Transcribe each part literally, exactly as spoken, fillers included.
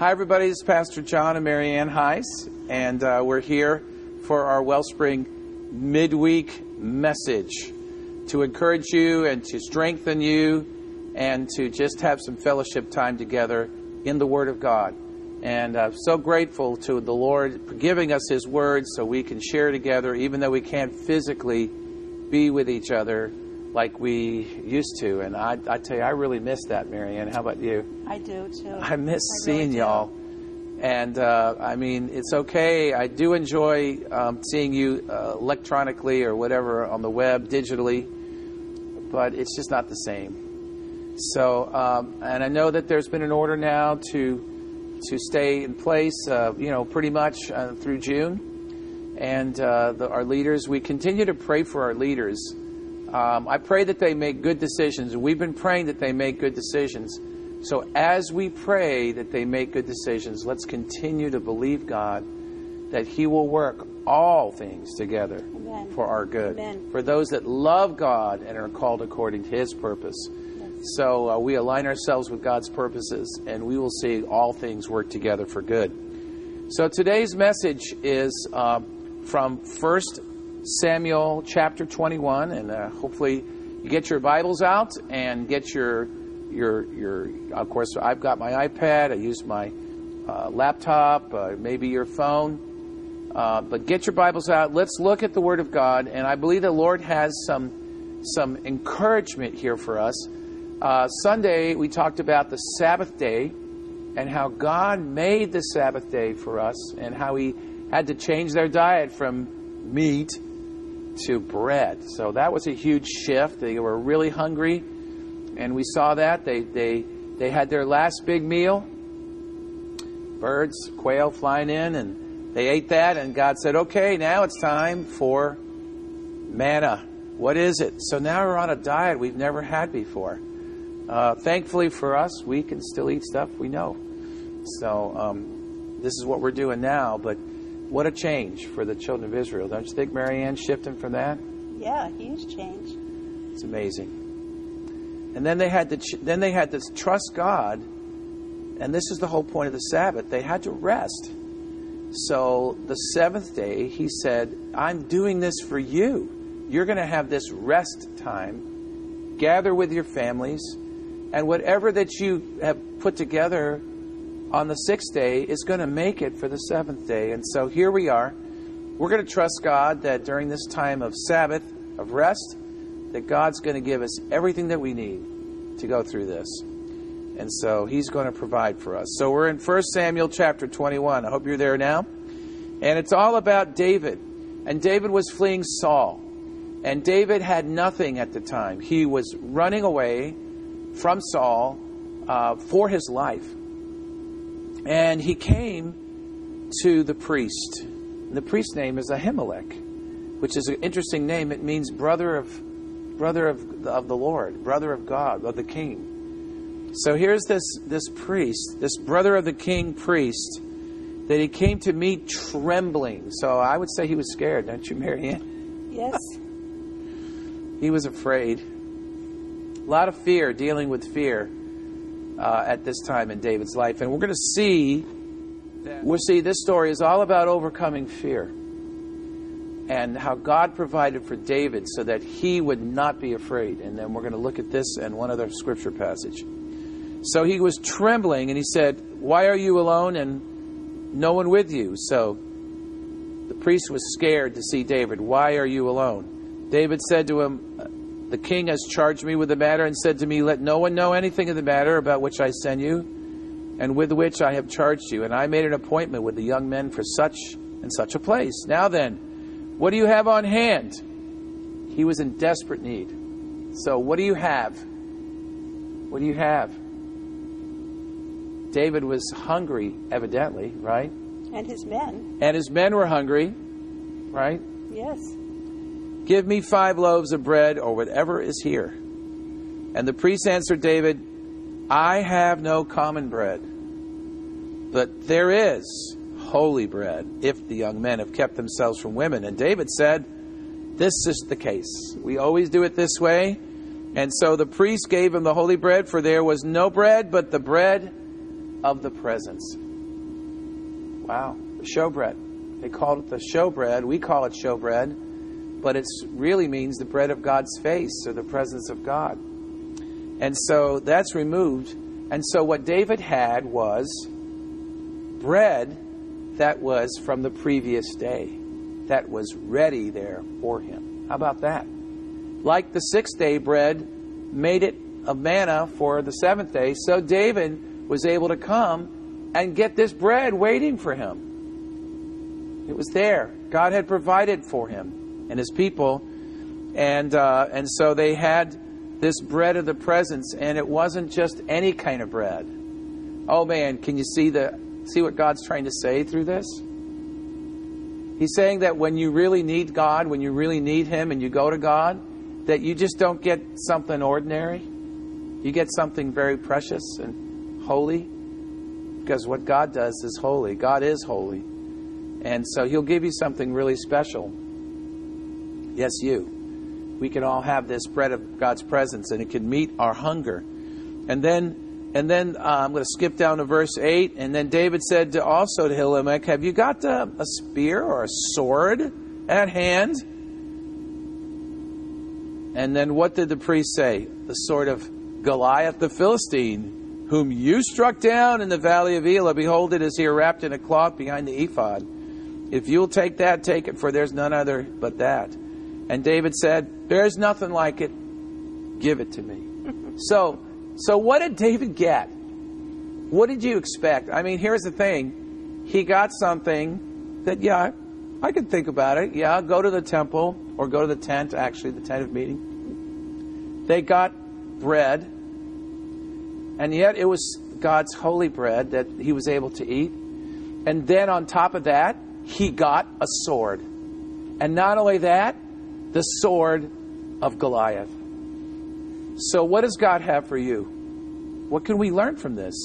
Hi, everybody. This is Pastor John and Mary Ann Heiss, and uh, we're here for our Wellspring midweek message to encourage you and to strengthen you and to just have some fellowship time together in the Word of God. And I'm so grateful to the Lord for giving us His Word so we can share together, even though we can't physically be with each other like we used to. And I, I tell you, I really miss that, Mary Ann. How about you? I do, too. I miss I seeing really y'all. And, uh, I mean, it's okay. I do enjoy um, seeing you uh, electronically or whatever on the web, digitally. But it's just not the same. So, um, and I know that there's been an order now to to stay in place, uh, you know, pretty much uh, through June. And uh, the, our leaders, we continue to pray for our leaders. Um, I pray that they make good decisions. We've been praying that they make good decisions. So as we pray that they make good decisions, let's continue to believe God that He will work all things together Amen. For our good. Amen. For those that love God and are called according to His purpose. Yes. So uh, we align ourselves with God's purposes, and we will see all things work together for good. So today's message is uh, from First Samuel chapter twenty-one, and uh, hopefully you get your Bibles out and get your your your. Of course, I've got my iPad. I use my uh, laptop, uh, maybe your phone, uh, but get your Bibles out. Let's look at the Word of God, and I believe the Lord has some some encouragement here for us. Uh, Sunday we talked about the Sabbath day and how God made the Sabbath day for us, and how He had to change their diet from meat to bread. So that was a huge shift. They were really hungry, and we saw that. They they they had their last big meal. Birds, quail flying in, and they ate that, and God said, okay, now it's time for manna. What is it? So now we're on a diet we've never had before. Uh, thankfully for us, we can still eat stuff we know. So um, this is what we're doing now, but what a change for the children of Israel. Don't you think, Mary Ann, shifting from that? Yeah, huge change. It's amazing. And then they had to ch- then they had to trust God, and this is the whole point of the Sabbath. They had to rest. So the seventh day, He said, I'm doing this for you. You're going to have this rest time. Gather with your families, and whatever that you have put together on the sixth day is going to make it for the seventh day. And so here we are. We're going to trust God that during this time of Sabbath, of rest, that God's going to give us everything that we need to go through this. And so He's going to provide for us. So we're in First Samuel chapter twenty-one. I hope you're there now. And it's all about David. And David was fleeing Saul. And David had nothing at the time. He was running away from Saul uh, for his life. And he came to the priest. And the priest's name is Ahimelech, which is an interesting name. It means brother of brother of, of the Lord, brother of God, of the king. So here's this, this priest, this brother of the king priest, that he came to meet trembling. So I would say he was scared, don't you, Mary Ann? Yes. He was afraid. A lot of fear, dealing with fear. Uh, at this time in David's life. And we're going to see, we'll see this story is all about overcoming fear and how God provided for David so that he would not be afraid. And then we're going to look at this and one other scripture passage. So he was trembling, and he said, why are you alone and no one with you? So the priest was scared to see David. Why are you alone? David said to him, the king has charged me with the matter and said to me, let no one know anything of the matter about which I send you and with which I have charged you. And I made an appointment with the young men for such and such a place. Now then, what do you have on hand? He was in desperate need. So what do you have? What do you have? David was hungry, evidently, right? And his men. And his men were hungry, right? Yes. Give me five loaves of bread or whatever is here. And the priest answered David, I have no common bread, but there is holy bread if the young men have kept themselves from women. And David said, this is the case. We always do it this way. And so the priest gave him the holy bread, for there was no bread but the bread of the presence. Wow. The showbread. They called it the showbread. We call it showbread. But it really means the bread of God's face, or the presence of God. And so that's removed. And so what David had was bread that was from the previous day, that was ready there for him. How about that? Like the sixth day bread made it a manna for the seventh day, so David was able to come and get this bread waiting for him. It was there. God had provided for him and his people. And uh, and so they had this bread of the presence, and it wasn't just any kind of bread. Oh man, can you see the see what God's trying to say through this? He's saying that when you really need God, when you really need Him and you go to God, that you just don't get something ordinary. You get something very precious and holy, because what God does is holy. God is holy. And so He'll give you something really special. Yes, you. We can all have this bread of God's presence, and it can meet our hunger. And then, and then uh, I'm going to skip down to verse eight. And then David said to, also to Ahimelech, have you got uh, a spear or a sword at hand? And then what did the priest say? The sword of Goliath the Philistine, whom you struck down in the valley of Elah. Behold, it is here wrapped in a cloth behind the ephod. If you'll take that, take it, for there's none other but that. And David said, there's nothing like it. Give it to me. so, so what did David get? What did you expect? I mean, here's the thing. He got something that, yeah, I could think about it. Yeah, go to the temple or go to the tent, actually, the tent of meeting. They got bread. And yet it was God's holy bread that he was able to eat. And then on top of that, he got a sword. And not only that, the sword of Goliath. So what does God have for you? What can we learn from this?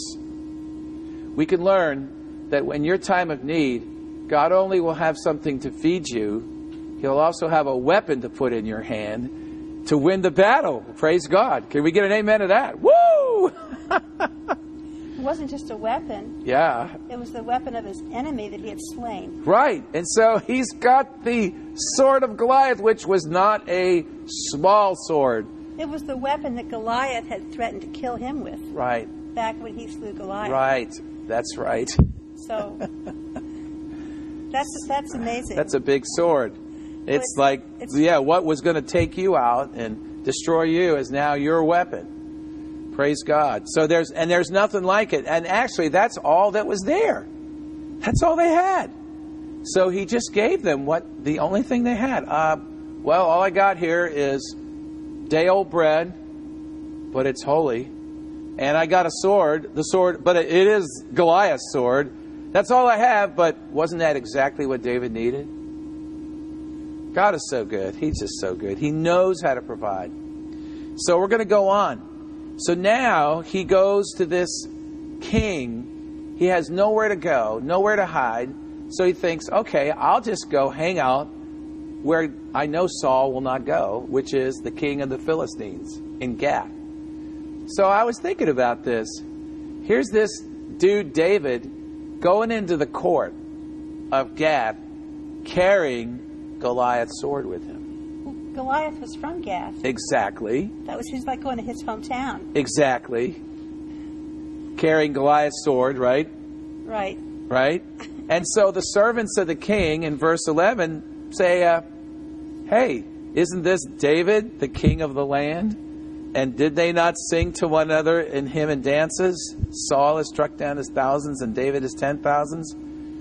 We can learn that in your time of need, God only will have something to feed you. He'll also have a weapon to put in your hand to win the battle. Praise God. Can we get an amen to that? Woo! It wasn't just a weapon. Yeah. It was the weapon of his enemy that he had slain. Right. And so he's got the sword of Goliath, which was not a small sword. It was the weapon that Goliath had threatened to kill him with. Right. Back when he slew Goliath. Right. That's right. So that's that's amazing. That's a big sword. It's, it's like, it's, yeah, what was going to take you out and destroy you is now your weapon. Praise God. So there's, and there's nothing like it. And actually, that's all that was there. That's all they had. So he just gave them what, the only thing they had. Uh, well, all I got here is day old bread, but it's holy. And I got a sword, the sword, but it is Goliath's sword. That's all I have, but wasn't that exactly what David needed? God is so good. He's just so good. He knows how to provide. So we're going to go on. So now he goes to this king. He has nowhere to go, nowhere to hide. So he thinks, okay, I'll just go hang out where I know Saul will not go, which is the king of the Philistines in Gath. So I was thinking about this. Here's this dude, David, going into the court of Gath, carrying Goliath's sword with him. Goliath was from Gath. Exactly. That was his, like going to his hometown. Exactly. Carrying Goliath's sword, right? Right. Right? And so the servants of the king in verse eleven say, uh, hey, isn't this David, the king of the land? And did they not sing to one another in hymn and dances? Saul has struck down his thousands and David his ten thousands.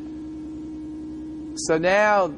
So now,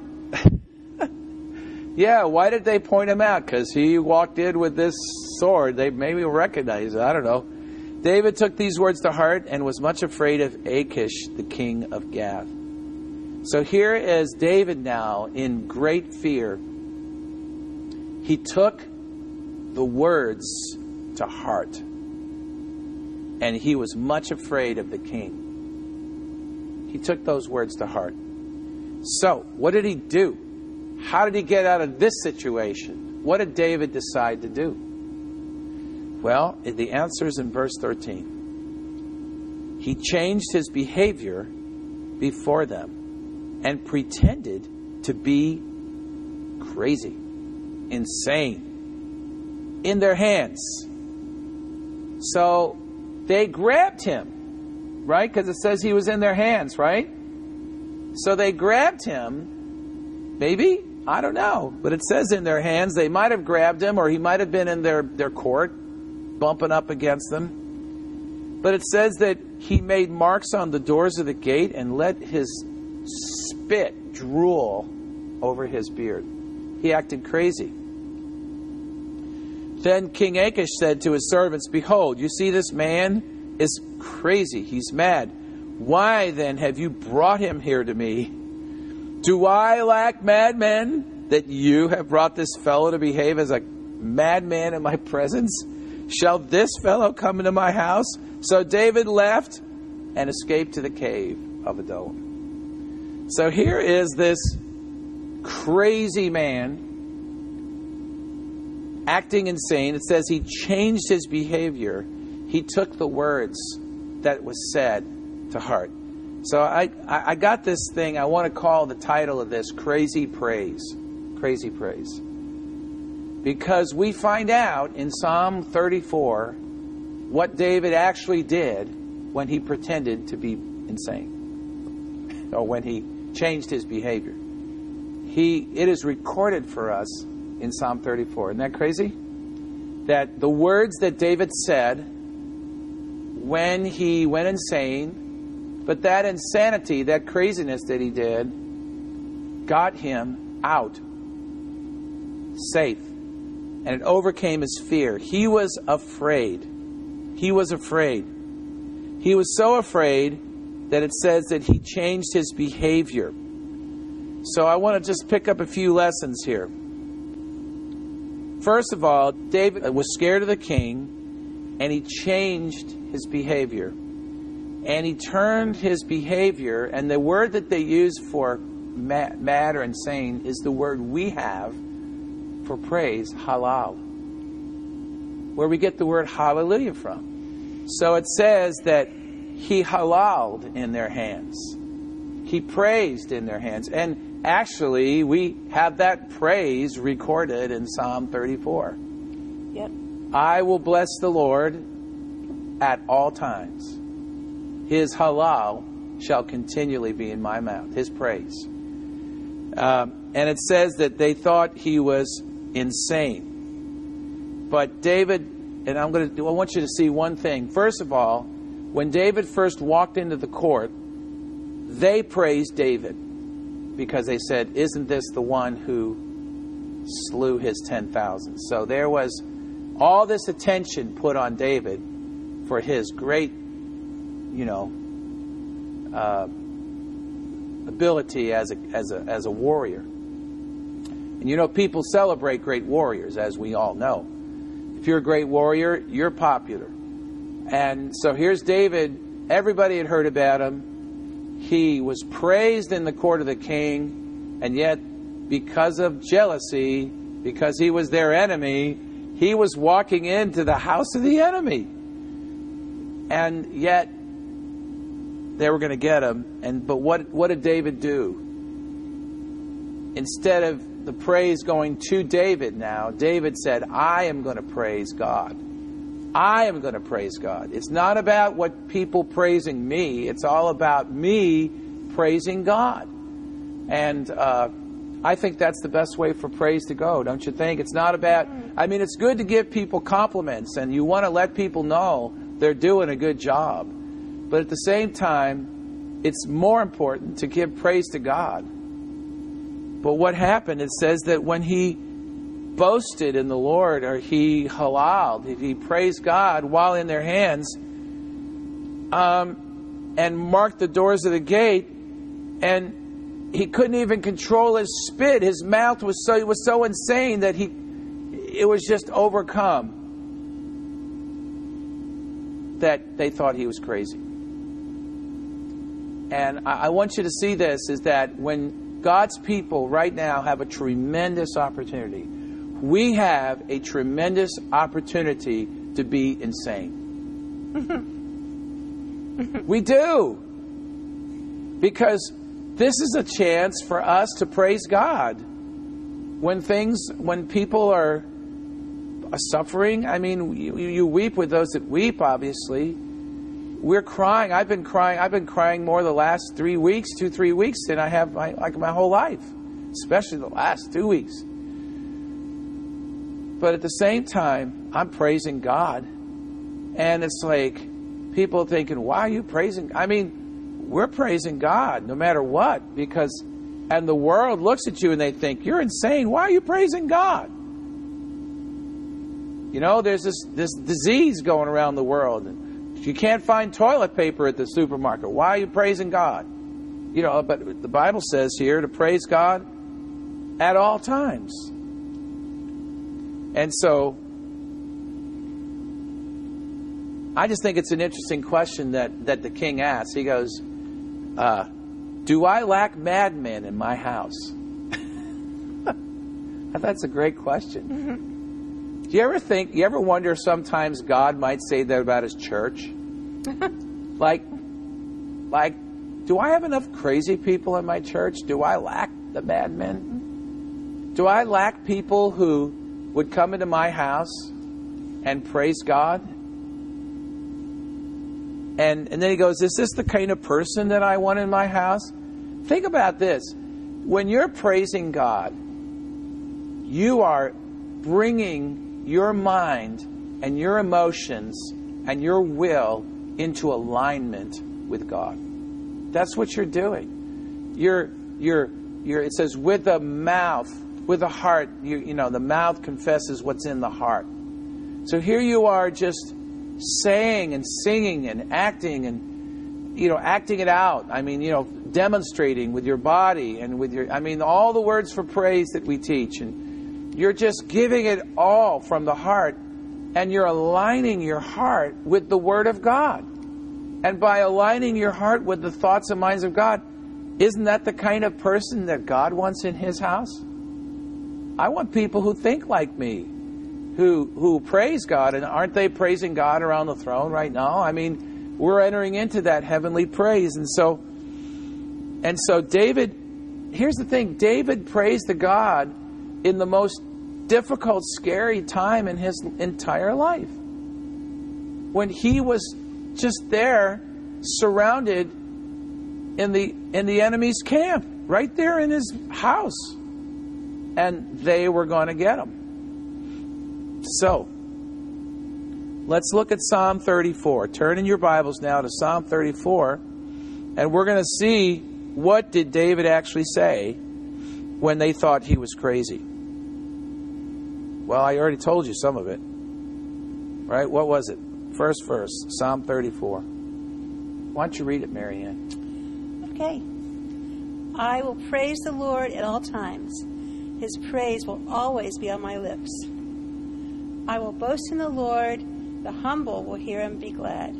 yeah, why did they point him out? Because he walked in with this sword. They maybe recognize it. I don't know. David took these words to heart and was much afraid of Achish, the king of Gath. So here is David now in great fear. He took the words to heart. And he was much afraid of the king. He took those words to heart. So, what did he do? How did he get out of this situation? What did David decide to do? Well, the answer is in verse thirteen. He changed his behavior before them and pretended to be crazy, insane, in their hands. So they grabbed him, right? Because it says he was in their hands, right? So they grabbed him, maybe? I don't know. But it says in their hands. They might have grabbed him, or he might have been in their, their court, bumping up against them. But it says that he made marks on the doors of the gate and let his spit drool over his beard. He acted crazy. Then King Achish said to his servants, "Behold, you see this man is crazy. He's mad. Why then have you brought him here to me? Do I lack madmen that you have brought this fellow to behave as a madman in my presence? Shall this fellow come into my house?" So David left and escaped to the cave of Adullam. So here is this crazy man acting insane. It says he changed his behavior. He took the words that was said to heart. So I, I got this thing. I want to call the title of this Crazy Praise. Crazy Praise. Because we find out in Psalm thirty-four what David actually did when he pretended to be insane. Or when he changed his behavior. He, it is recorded for us in Psalm thirty-four. Isn't that crazy? That the words that David said when he went insane, but that insanity, that craziness that he did, got him out safe. And it overcame his fear. He was afraid. He was afraid. He was so afraid that it says that he changed his behavior. So I want to just pick up a few lessons here. First of all, David was scared of the king, and he changed his behavior. And he turned his behavior, and the word that they use for mad, mad or insane is the word we have for praise, halal, where we get the word hallelujah from. So it says that he halaled in their hands. He praised in their hands. And actually, we have that praise recorded in Psalm thirty-four. Yep. I will bless the Lord at all times. His halal shall continually be in my mouth. His praise. Um, and it says that they thought he was insane. But David, and I'm going to, I want you to see one thing. First of all, when David first walked into the court, they praised David because they said, "Isn't this the one who slew his ten thousand?" So there was all this attention put on David for his great, you know, uh, ability as a as a as a warrior. And you know, people celebrate great warriors, as we all know. If you're a great warrior, you're popular. And so here's David. Everybody had heard about him. He was praised in the court of the king, and yet because of jealousy, because he was their enemy, he was walking into the house of the enemy. And yet they were going to get him. And but what what did David do? Instead of the praise going to David now, David said, "I am going to praise God. I am going to praise God." It's not about what people praising me. It's all about me praising God. And uh, I think that's the best way for praise to go, don't you think? It's not about, I mean, it's good to give people compliments, and you want to let people know they're doing a good job. But at the same time, it's more important to give praise to God. But what happened, it says that when he boasted in the Lord, or he halaled, he praised God while in their hands, um, and marked the doors of the gate, and he couldn't even control his spit. His mouth was so, it was so insane that he, it was just overcome, that they thought he was crazy. And I, I want you to see this, is that when God's people right now have a tremendous opportunity. We have a tremendous opportunity to be insane. We do. Because this is a chance for us to praise God. When things, when people are, are suffering, I mean, you, you weep with those that weep, obviously. We're crying. I've been crying. I've been crying more the last three weeks, two, three weeks than I have my, like my whole life, especially the last two weeks. But at the same time, I'm praising God. And it's like people thinking, why are you praising? I mean, we're praising God no matter what, because, and the world looks at you and they think, you're insane. Why are you praising God? You know, there's this, this disease going around the world. And you can't find toilet paper at the supermarket. Why are you praising God? You know, but the Bible says here to praise God at all times. And so, I just think it's an interesting question that, that the king asks. He goes, uh, do I lack madmen in my house? That's a great question. Mm-hmm. Do you ever think, you ever wonder sometimes God might say that about his church? like, like, do I have enough crazy people in my church? Do I lack the madmen? Do I lack people who would come into my house and praise God? And and then he goes, is this the kind of person that I want in my house? Think about this. When you're praising God, you are bringing your mind and your emotions and your will into alignment with God. That's what you're doing. You're you're you're it says with the mouth, with the heart, you you know, the mouth confesses what's in the heart. So here you are just saying and singing and acting and, you know, acting it out. I mean, you know, demonstrating with your body and with your, I mean, all the words for praise that we teach. And you're just giving it all from the heart, and you're aligning your heart with the Word of God. And by aligning your heart with the thoughts and minds of God, isn't that the kind of person that God wants in His house? I want people who think like me. Who who praise God, and aren't they praising God around the throne right now? I mean, we're entering into that heavenly praise, and so and so David. Here's the thing: David praised the God in the most difficult, scary time in his entire life, when he was just there, surrounded in the in the enemy's camp, right there in his house, and they were going to get him. So, let's look at Psalm thirty-four. Turn in your Bibles now to Psalm thirty-four, and we're going to see what did David actually say when they thought he was crazy. Well, I already told you some of it. Right? What was it? First verse, Psalm thirty-four. Why don't you read it, Mary Ann? Okay. I will praise the Lord at all times. His praise will always be on my lips. I will boast in the Lord. The humble will hear and be glad.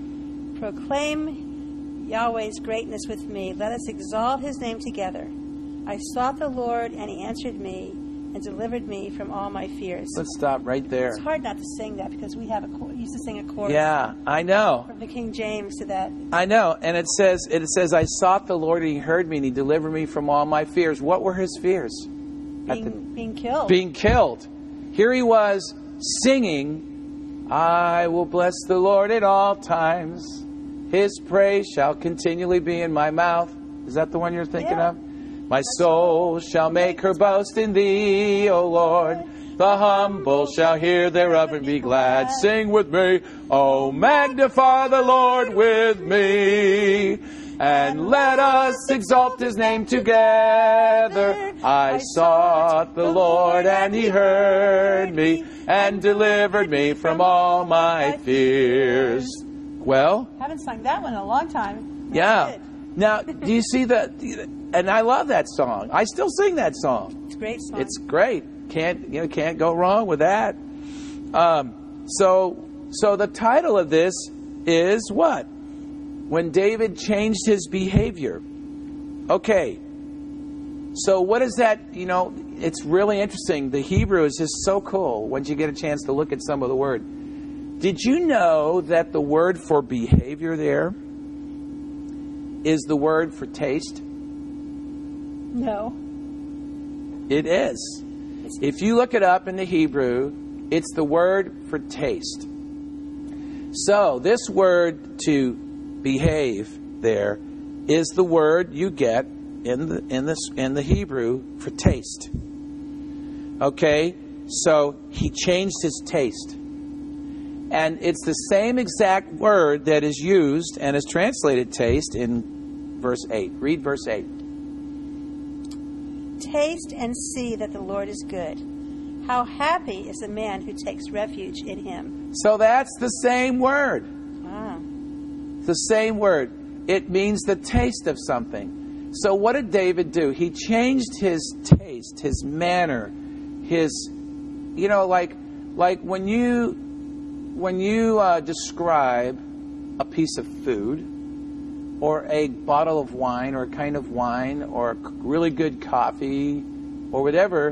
Proclaim Yahweh's greatness with me. Let us exalt His name together. I sought the Lord, and He answered me and delivered me from all my fears. Let's stop right there. It's hard not to sing that because we have a we used to sing a chorus. Yeah, I know. From the King James to that. I know, and it says it says I sought the Lord, and He heard me, and He delivered me from all my fears. What were his fears? Being, the, being killed. Being killed. Here he was, singing, I will bless the Lord at all times. His praise shall continually be in my mouth. Is that the one you're thinking yeah. of? My soul shall make her boast in thee, O Lord. The humble shall hear thereof and be glad. Sing with me, O magnify the Lord with me. And let us exalt His name together. I sought the Lord, and He heard me, and delivered me from all my fears. Well, haven't sung that one in a long time. That's yeah. good. Now, do you see that? And I love that song. I still sing that song. It's a great song. It's great. Can't you know? Can't go wrong with that. Um, so, so the title of this is what? When David changed his behavior. Okay. So what is that? You know, it's really interesting. The Hebrew is just so cool once you get a chance to look at some of the word. Did you know that the word for behavior there is the word for taste? No. It is. If you look it up in the Hebrew, it's the word for taste. So this word to behave there is the word you get in the in this in the Hebrew for taste. Okay? So he changed his taste. And it's the same exact word that is used and is translated taste in verse eight. Read verse eight. Taste and see that the Lord is good. How happy is the man who takes refuge in him. So that's the same word. Ah. The same word. It means the taste of something. So what did David do? He changed his taste, his manner, his, you know, like like when you when you uh, describe a piece of food or a bottle of wine or a kind of wine or really good coffee or whatever,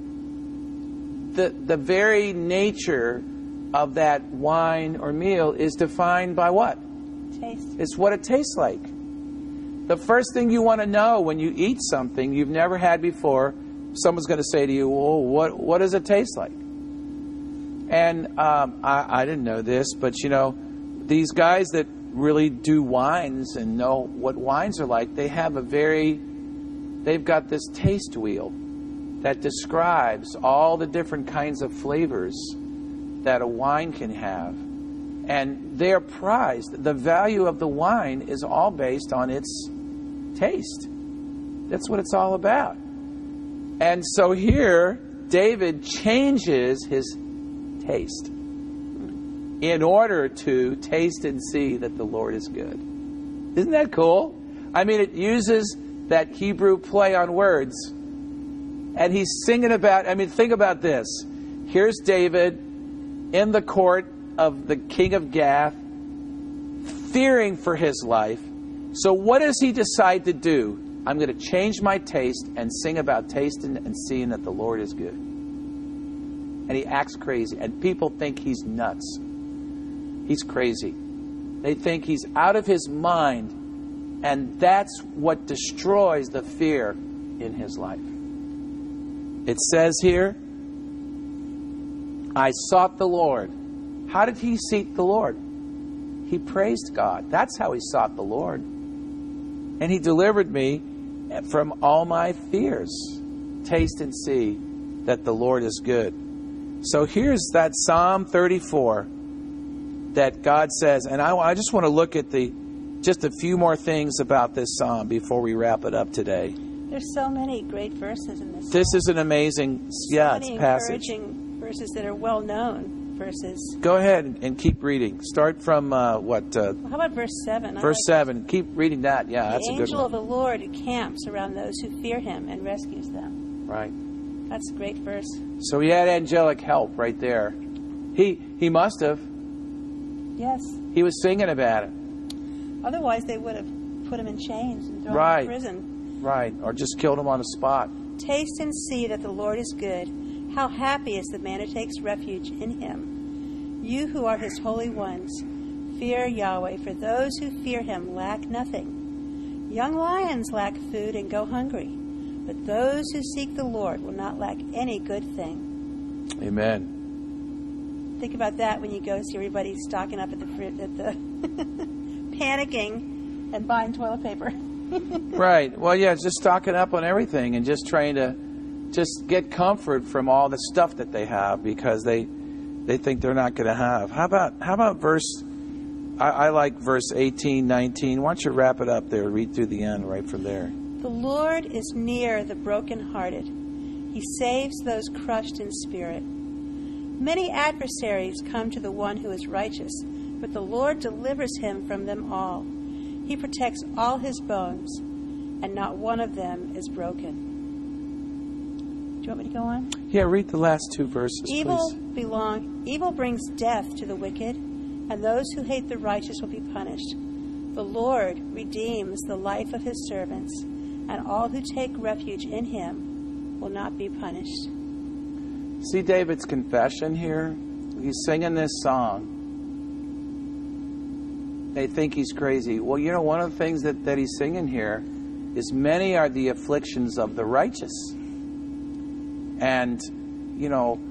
the the very nature of that wine or meal is defined by what? Taste. It's what it tastes like. The first thing you want to know when you eat something you've never had before, someone's going to say to you, well, what what does it taste like? And um, I, I didn't know this, but you know, these guys that really do wines and know what wines are like, they have a very, they've got this taste wheel that describes all the different kinds of flavors that a wine can have. And they're prized. The value of the wine is all based on its taste. That's what it's all about. And so here, David changes his taste in order to taste and see that the Lord is good. Isn't that cool? I mean, it uses that Hebrew play on words. And he's singing about, I mean, think about this. Here's David in the court of the king of Gath, fearing for his life. So what does he decide to do? I'm going to change my taste and sing about tasting and seeing that the Lord is good. And he acts crazy. And people think he's nuts. He's crazy. They think he's out of his mind. And that's what destroys the fear in his life. It says here, I sought the Lord. How did he seek the Lord? He praised God. That's how he sought the Lord. And he delivered me from all my fears. Taste and see that the Lord is good. So here's that Psalm thirty-four that God says, and I, I just want to look at the just a few more things about this psalm before we wrap it up today. There's so many great verses in this. This psalm. is an amazing, so yeah, many it's passage. encouraging verses that are well known verses. Go ahead and keep reading. Start from uh, what? Uh, well, how about verse seven? Verse like seven. Keep reading that. Yeah, the that's a good angel one. of the Lord camps around those who fear him and rescues them. Right. That's a great verse. So he had angelic help right there. He he must have. Yes. He was singing about it. Otherwise, they would have put him in chains and thrown Right. him in prison. Right. Or just killed him on the spot. Taste and see that the Lord is good. How happy is the man who takes refuge in him. You who are his holy ones, fear Yahweh, for those who fear him lack nothing. Young lions lack food and go hungry, but those who seek the Lord will not lack any good thing. Amen. Think about that when you go see everybody stocking up at the fr- at the panicking and buying toilet paper. Right. Well, yeah, just stocking up on everything and just trying to just get comfort from all the stuff that they have because they they think they're not going to have. How about how about verse? I, I like verse eighteen, nineteen. Why don't you wrap it up there? Read through the end right from there. The Lord is near the brokenhearted. He saves those crushed in spirit. Many adversaries come to the one who is righteous, but the Lord delivers him from them all. He protects all his bones, and not one of them is broken. Do you want me to go on? Yeah, read the last two verses, Evil please. belong. Evil brings death to the wicked, and those who hate the righteous will be punished. The Lord redeems the life of his servants, and all who take refuge in him will not be punished. See David's confession here? He's singing this song. they think he's crazy. Well, you know, one of the things that, that he's singing here is many are the afflictions of the righteous. And, you know,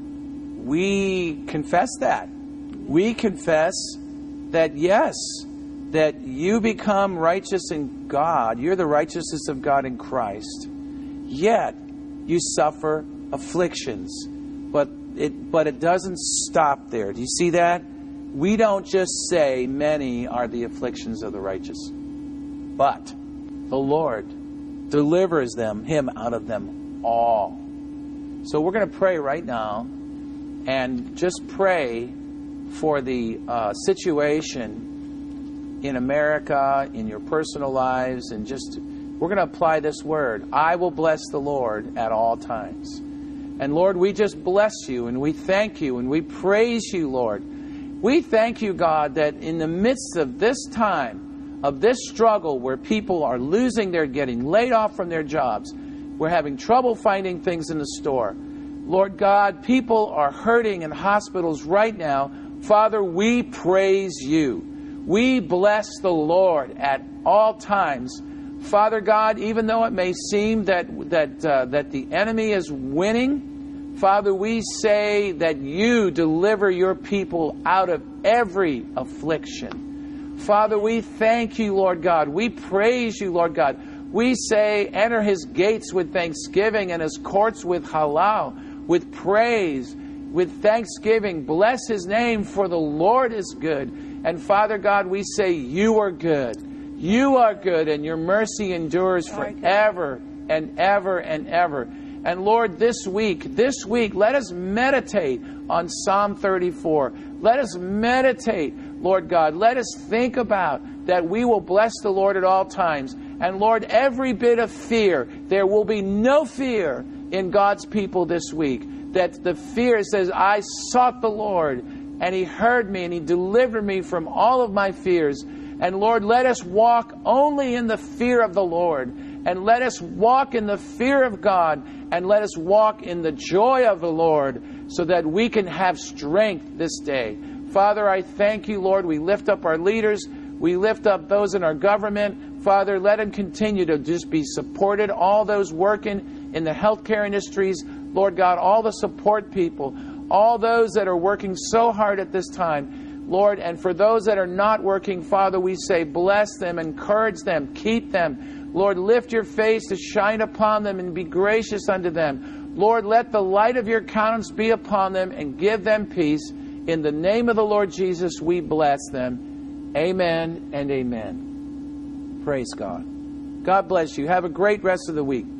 we confess that. We confess that, yes, that you become righteous in God. You're the righteousness of God in Christ. Yet, you suffer afflictions. But it, but it doesn't stop there. Do you see that? We don't just say many are the afflictions of the righteous. But the Lord delivers them, him out of them all. So we're going to pray right now. And just pray for the uh, situation in America, in your personal lives, and just, we're going to apply this word. I will bless the Lord at all times. And Lord, we just bless you, and we thank you, and we praise you, Lord. We thank you, God, that in the midst of this time, of this struggle where people are losing, they're getting laid off from their jobs, we're having trouble finding things in the store. Lord God, people are hurting in hospitals right now. Father, we praise you. We bless the Lord at all times. Father God, even though it may seem that that uh, that the enemy is winning, Father, we say that you deliver your people out of every affliction. Father, we thank you, Lord God. We praise you, Lord God. We say, enter his gates with thanksgiving and his courts with halal. With praise, with thanksgiving, bless his name, for the Lord is good. And Father God, we say, you are good. You are good, and your mercy endures forever and ever and ever. And Lord, this week, this week, let us meditate on Psalm thirty-four. Let us meditate, Lord God. Let us think about that we will bless the Lord at all times. And Lord, every bit of fear, there will be no fear in God's people this week. That the fear says, I sought the Lord, and he heard me, and he delivered me from all of my fears. And Lord, let us walk only in the fear of the Lord. And let us walk in the fear of God. And let us walk in the joy of the Lord, so that we can have strength this day. Father, I thank you, Lord. We lift up our leaders. We lift up those in our government. Father, let them continue to just be supported. All those working in the healthcare industries, Lord God, all the support people, all those that are working so hard at this time, Lord, and for those that are not working, Father, we say, bless them, encourage them, keep them. Lord, lift your face to shine upon them and be gracious unto them. Lord, let the light of your countenance be upon them and give them peace. In the name of the Lord Jesus, we bless them. Amen and amen. Praise God. God bless you. Have a great rest of the week.